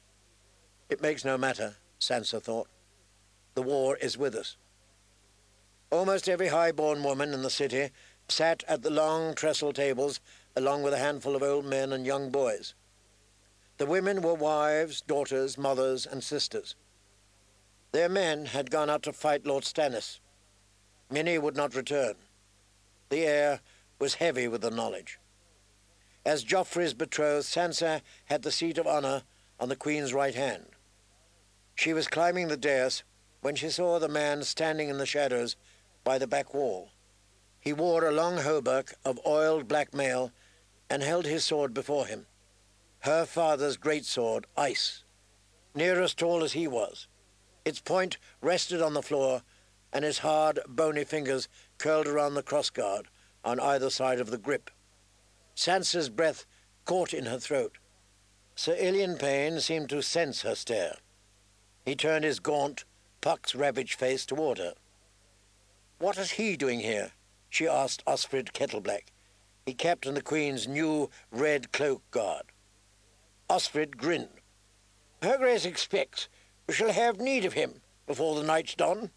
[SPEAKER 1] It makes no matter, Sansa thought. The war is with us. Almost every high-born woman in the city sat at the long trestle tables along with a handful of old men and young boys. The women were wives, daughters, mothers, and sisters. Their men had gone out to fight Lord Stannis. Many would not return. The air was heavy with the knowledge. As Joffrey's betrothed, Sansa had the seat of honor on the Queen's right hand. She was climbing the dais when she saw the man standing in the shadows by the back wall. He wore a long hauberk of oiled black mail and held his sword before him, her father's great sword, ice, near as tall as he was. Its point rested on the floor, and his hard, bony fingers curled around the crossguard on either side of the grip. Sansa's breath caught in her throat. Sir Ilyn Payne seemed to sense her stare. He turned his gaunt, Puck's ravaged face toward her. "What is he doing here?" she asked Osfrid Kettleblack. He captained the Queen's new red cloak guard. Osfrid grinned. "Her Grace expects we shall have need of him before the night's done."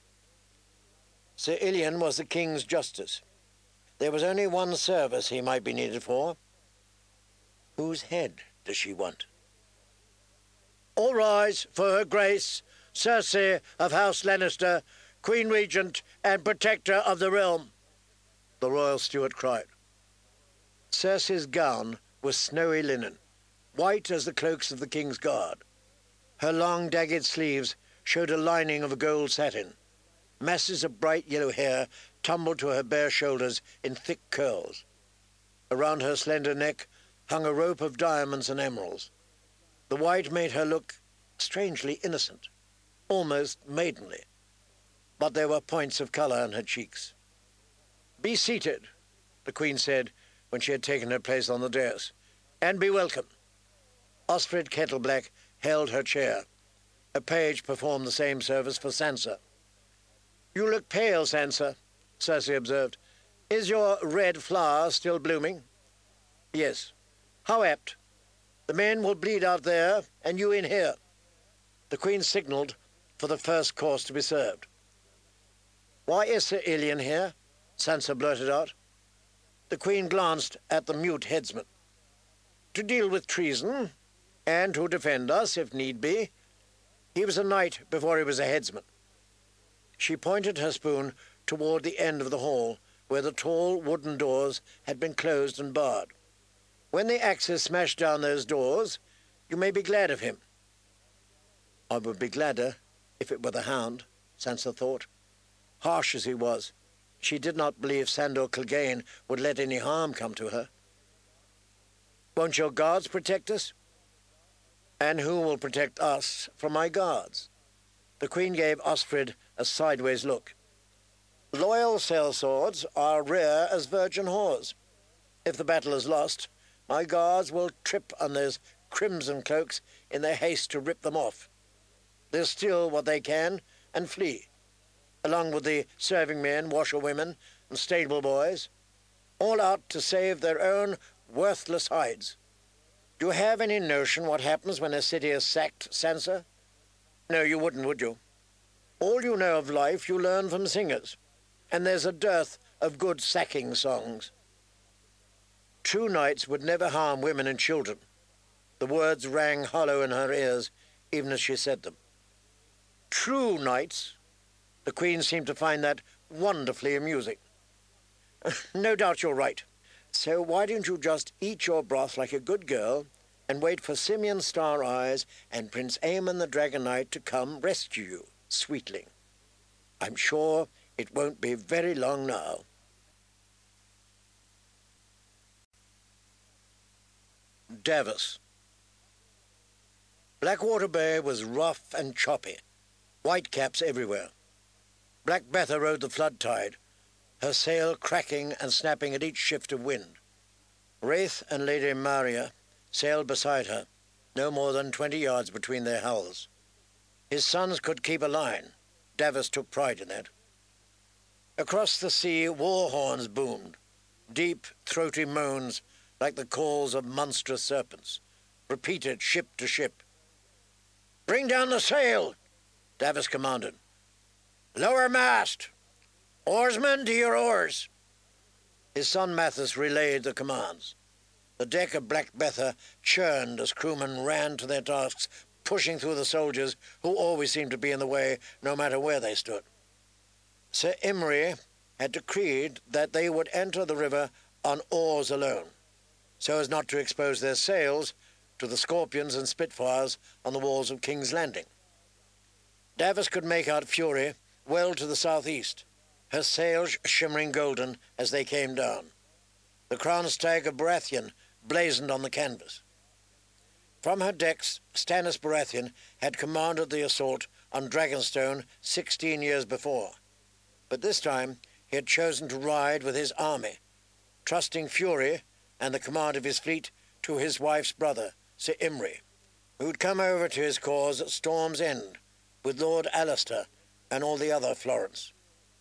[SPEAKER 1] Sir Ilian was the King's justice. There was only one service he might be needed for. Whose head does she want? "All rise for Her Grace, Cersei of House Lannister, Queen Regent and Protector of the Realm," the royal steward cried. Cersei's gown was snowy linen, white as the cloaks of the King's Guard. Her long, jagged sleeves showed a lining of gold satin. Masses of bright yellow hair tumbled to her bare shoulders in thick curls. Around her slender neck hung a rope of diamonds and emeralds. The white made her look strangely innocent, almost maidenly. But there were points of colour in her cheeks. "Be seated," the Queen said when she had taken her place on the dais, "and be welcome." Osfrid Kettleblack held her chair. A page performed the same service for Sansa. "You look pale, Sansa," Cersei observed. "Is your red flower still blooming?" "Yes." "How apt. The men will bleed out there, and you in here." The Queen signalled for the first course to be served. "Why is Sir Ilian here?" Sansa blurted out. The Queen glanced at the mute headsman. "To deal with treason, and to defend us, if need be. He was a knight before he was a headsman." She pointed her spoon toward the end of the hall, where the tall wooden doors had been closed and barred. "When the axes smash down those doors, you may be glad of him." "I would be gladder if it were the Hound," Sansa thought. Harsh as he was, she did not believe Sandor Clegane would let any harm come to her. "Won't your guards protect us?" "And who will protect us from my guards?" The Queen gave Osfrid a sideways look. "Loyal sellswords are rare as virgin whores. If the battle is lost, my guards will trip on those crimson cloaks in their haste to rip them off. They'll steal what they can and flee, along with the serving men, washerwomen, and stable boys, all out to save their own worthless hides. Do you have any notion what happens when a city is sacked, Sansa? No, you wouldn't, would you? All you know of life you learn from singers, and there's a dearth of good sacking songs." True knights would never harm women and children. The words rang hollow in her ears, even as she said them. True knights. The Queen seemed to find that wonderfully amusing. "No doubt you're right. So why don't you just eat your broth like a good girl and wait for Simeon Star Eyes and Prince Aemon the Dragon Knight to come rescue you, sweetling? I'm sure it won't be very long now." Davos. Blackwater Bay was rough and choppy, whitecaps everywhere. Black Betha rode the flood tide, her sail cracking and snapping at each shift of wind. Wraith and Lady Maria sailed beside her, no more than 20 yards between their hulls. His sons could keep a line. Davos took pride in that. Across the sea, war horns boomed, deep, throaty moans like the calls of monstrous serpents, repeated ship to ship. "Bring down the sail," Davos commanded. "Lower mast! Oarsmen, to your oars!" His son Mathis relayed the commands. The deck of Black Betha churned as crewmen ran to their tasks, pushing through the soldiers who always seemed to be in the way, no matter where they stood. Sir Imry had decreed that they would enter the river on oars alone, so as not to expose their sails to the scorpions and spitfires on the walls of King's Landing. Davos could make out Fury well to the southeast, her sails shimmering golden as they came down. The crown stag of Baratheon blazoned on the canvas. From her decks, Stannis Baratheon had commanded the assault on Dragonstone 16 years before, but this time he had chosen to ride with his army, trusting Fury and the command of his fleet to his wife's brother, Sir Imry, who had come over to his cause at Storm's End with Lord Alistair and all the other Florence.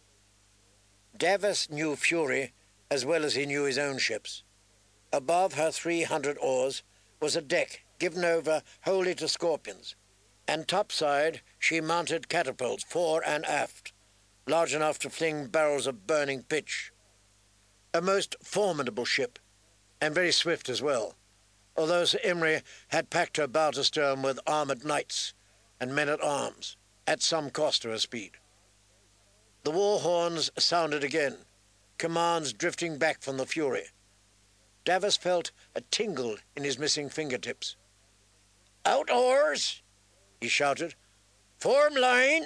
[SPEAKER 1] Davos knew Fury as well as he knew his own ships. Above her 300 oars was a deck given over wholly to Scorpions, and topside she mounted catapults fore and aft, large enough to fling barrels of burning pitch. A most formidable ship, and very swift as well, although Sir Imry had packed her bow to stern with armoured knights and men-at-arms, at some cost to her speed. The war horns sounded again, commands drifting back from the Fury. Davos felt a tingle in his missing fingertips. "Out oars!" he shouted. "Form line!"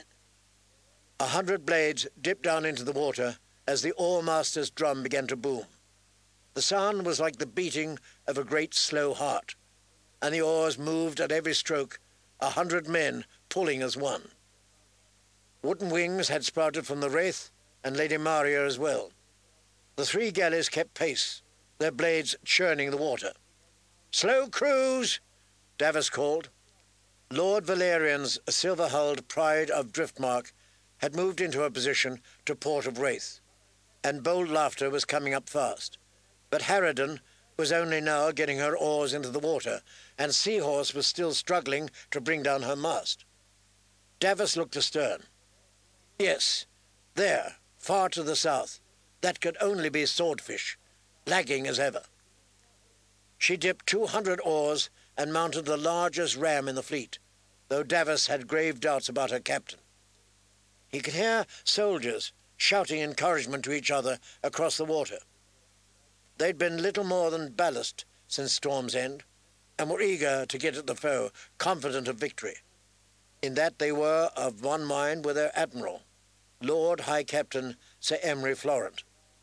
[SPEAKER 1] 100 blades dipped down into the water as the oar-master's drum began to boom. The sound was like the beating of a great slow heart, and the oars moved at every stroke, 100 men pulling as one. Wooden wings had sprouted from the Wraith and Lady Maria as well. The 3 galleys kept pace, their blades churning the water. "Slow cruise!" Davos called. Lord Valerian's silver-hulled Pride of Driftmark had moved into her position to port of Wraith, and Bold Laughter was coming up fast. But Harridan was only now getting her oars into the water, and Seahorse was still struggling to bring down her mast. Davos looked astern. Yes, there, far to the south, that could only be Swordfish, lagging as ever. She dipped 200 oars and mounted the largest ram in the fleet, though Davos had grave doubts about her captain. He could hear soldiers shouting encouragement to each other across the water. They'd been little more than ballast since Storm's End, and were eager to get at the foe, confident of victory. In that they were of one mind with their admiral, Lord High Captain Sir Imry Florent.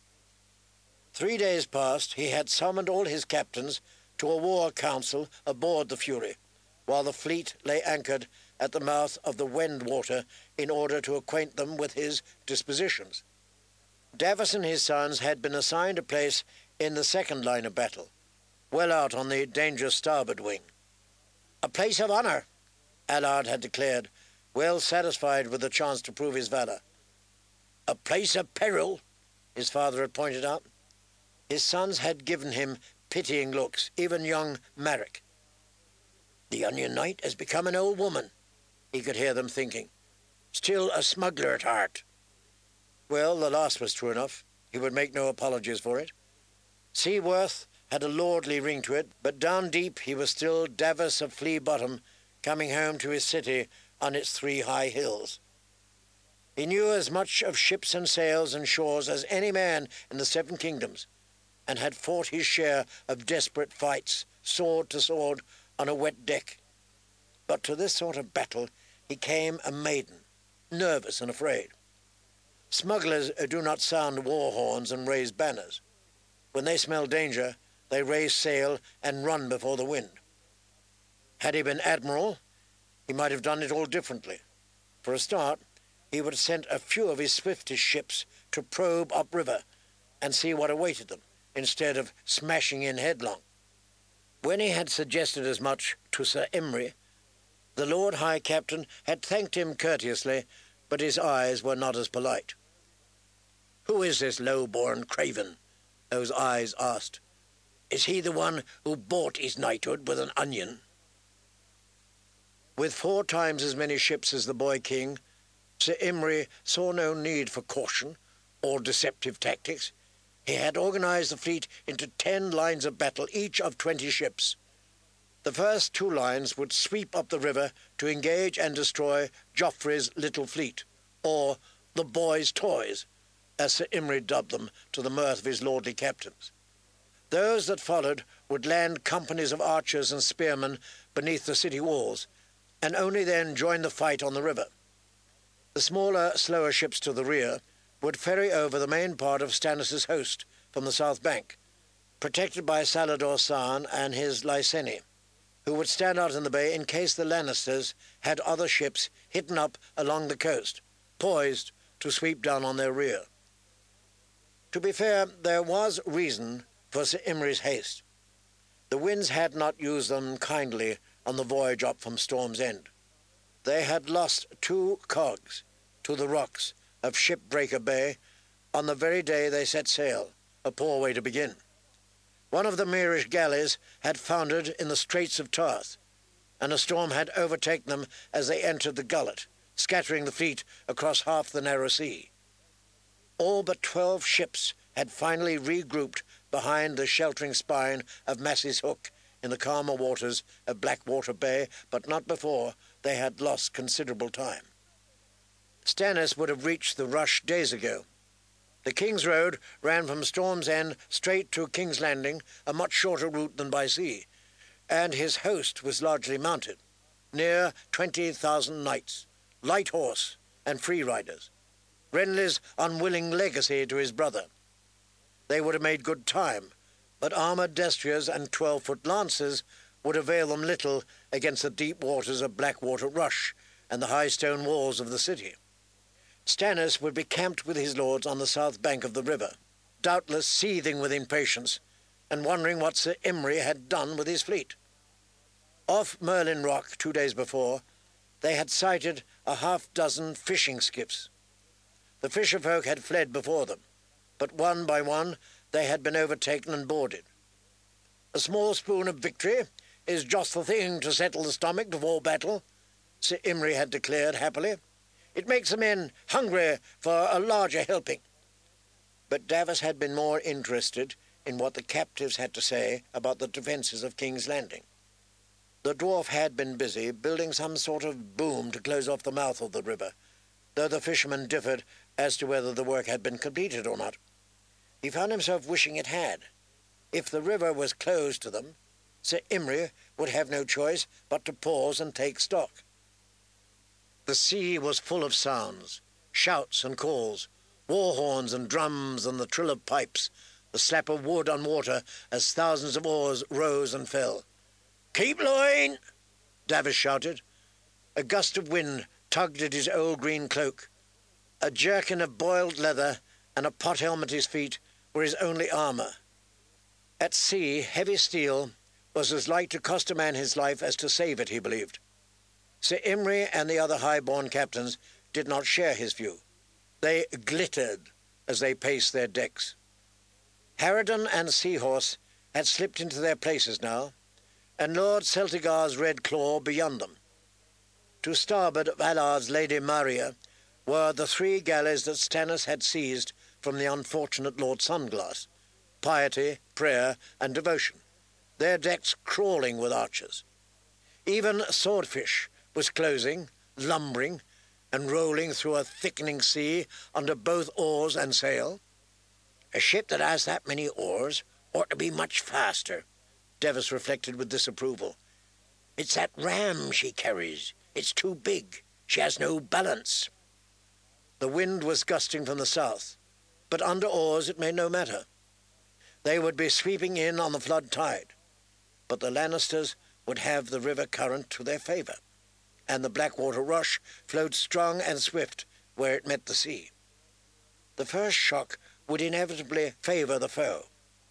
[SPEAKER 1] 3 days past, he had summoned all his captains to a war council aboard the Fury, while the fleet lay anchored at the mouth of the Wendwater in order to acquaint them with his dispositions. Davos and his sons had been assigned a place in the second line of battle, well out on the dangerous starboard wing. "A place of honour," Allard had declared, well satisfied with the chance to prove his valour. "A place of peril," his father had pointed out. His sons had given him pitying looks, even young Marek. "The Onion Knight has become an old woman," he could hear them thinking. "Still a smuggler at heart." Well, the last was true enough. He would make no apologies for it. Seaworth had a lordly ring to it, but down deep he was still Davos of Flea Bottom, coming home to his city on its 3 high hills. He knew as much of ships and sails and shores as any man in the 7 kingdoms, and had fought his share of desperate fights, sword to sword, on a wet deck. But to this sort of battle he came a maiden, nervous and afraid. Smugglers do not sound war horns and raise banners. When they smell danger, they raise sail and run before the wind. Had he been admiral, he might have done it all differently. For a start, he would have sent a few of his swiftest ships to probe upriver and see what awaited them, instead of smashing in headlong. When he had suggested as much to Sir Imry, the Lord High Captain had thanked him courteously, but his eyes were not as polite. "Who is this low-born craven?" those eyes asked. "Is he the one who bought his knighthood with an onion?" With 4 times as many ships as the boy king, Sir Imry saw no need for caution or deceptive tactics. He had organized the fleet into 10 lines of battle, each of 20 ships. The first 2 lines would sweep up the river to engage and destroy Joffrey's little fleet, or the boys' toys, as Sir Imry dubbed them to the mirth of his lordly captains. Those that followed would land companies of archers and spearmen beneath the city walls, and only then join the fight on the river. The smaller, slower ships to the rear would ferry over the main part of Stannis' host from the south bank, protected by Salladhor Saan and his Lyseni, who would stand out in the bay in case the Lannisters had other ships hidden up along the coast, poised to sweep down on their rear. To be fair, there was reason for Sir Imry's haste. The winds had not used them kindly on the voyage up from Storm's End. They had lost 2 cogs, to the rocks of Shipbreaker Bay on the very day they set sail, a poor way to begin. One of the Moorish galleys had foundered in the Straits of Tarth, and a storm had overtaken them as they entered the gullet, scattering the fleet across half the narrow sea. All but 12 ships had finally regrouped behind the sheltering spine of Massey's Hook in the calmer waters of Blackwater Bay, but not before they had lost considerable time. Stannis would have reached the Rush days ago. The King's Road ran from Storm's End straight to King's Landing, a much shorter route than by sea, and his host was largely mounted, near 20,000 knights, light horse and free riders, Renly's unwilling legacy to his brother. They would have made good time, but armoured destriers and 12-foot lances would avail them little against the deep waters of Blackwater Rush and the high stone walls of the city. Stannis would be camped with his lords on the south bank of the river, doubtless seething with impatience and wondering what Sir Imry had done with his fleet. Off Merlin Rock 2 days before, they had sighted a half-dozen fishing skiffs. The fisherfolk had fled before them, but one by one they had been overtaken and boarded. A small spoon of victory is just the thing to settle the stomach before battle, Sir Imry had declared happily. It makes the men hungry for a larger helping. But Davos had been more interested in what the captives had to say about the defences of King's Landing. The dwarf had been busy building some sort of boom to close off the mouth of the river, though the fishermen differed as to whether the work had been completed or not. He found himself wishing it had. If the river was closed to them, Sir Imry would have no choice but to pause and take stock. The sea was full of sounds, shouts and calls, war horns and drums and the trill of pipes, the slap of wood on water as thousands of oars rose and fell. "Keep line!" Davos shouted. A gust of wind tugged at his old green cloak. A jerkin of boiled leather and a pot helmet at his feet were his only armour. At sea, heavy steel was as like to cost a man his life as to save it, he believed. Sir Imry and the other high-born captains did not share his view. They glittered as they paced their decks. Harridan and Seahorse had slipped into their places now, and Lord Celtigar's red claw beyond them. To starboard of Allard's Lady Maria were the 3 galleys that Stannis had seized from the unfortunate Lord Sunglass, Piety, Prayer, and Devotion, their decks crawling with archers. Even Swordfish was closing, lumbering, and rolling through a thickening sea under both oars and sail. A ship that has that many oars ought to be much faster, Davos reflected with disapproval. It's that ram she carries. It's too big. She has no balance. The wind was gusting from the south, but under oars it made no matter. They would be sweeping in on the flood tide, but the Lannisters would have the river current to their favour, and the Blackwater Rush flowed strong and swift where it met the sea. The first shock would inevitably favour the foe.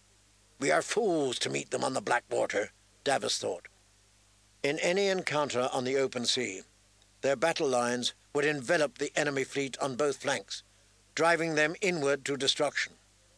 [SPEAKER 1] We are fools to meet them on the Blackwater, Davos thought. In any encounter on the open sea, their battle lines would envelop the enemy fleet on both flanks, driving them inward to destruction.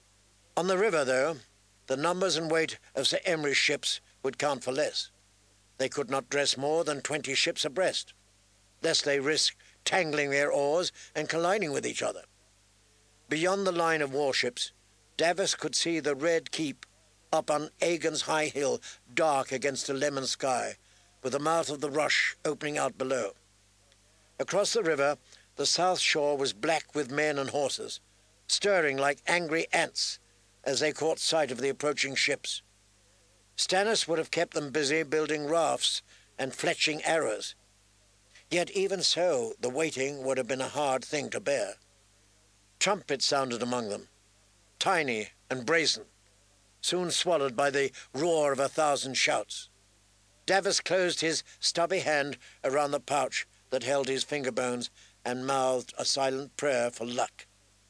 [SPEAKER 1] On the river, though, the numbers and weight of Sir Imry's ships would count for less. They could not dress more than 20 ships abreast, lest they risk tangling their oars and colliding with each other. Beyond the line of warships, Davos could see the Red Keep up on Aegon's high hill, dark against a lemon sky, with the mouth of the Rush opening out below. Across the river, the south shore was black with men and horses, stirring like angry ants as they caught sight of the approaching ships. Stannis would have kept them busy building rafts and fletching arrows. Yet even so, the waiting would have been a hard thing to bear. Trumpets sounded among them, tiny and brazen, soon swallowed by the roar of 1,000 shouts. Davos closed his stubby hand around the pouch that held his finger bones and mouthed a silent prayer for luck.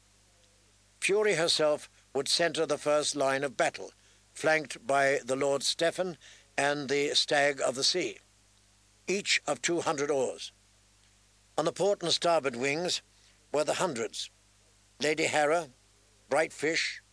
[SPEAKER 1] Fury herself would centre the first line of battle, flanked by the Lord Stefan and the Stag of the Sea, each of 200 oars. On the port and starboard wings, were the hundreds. Lady Hara, Bright Fish,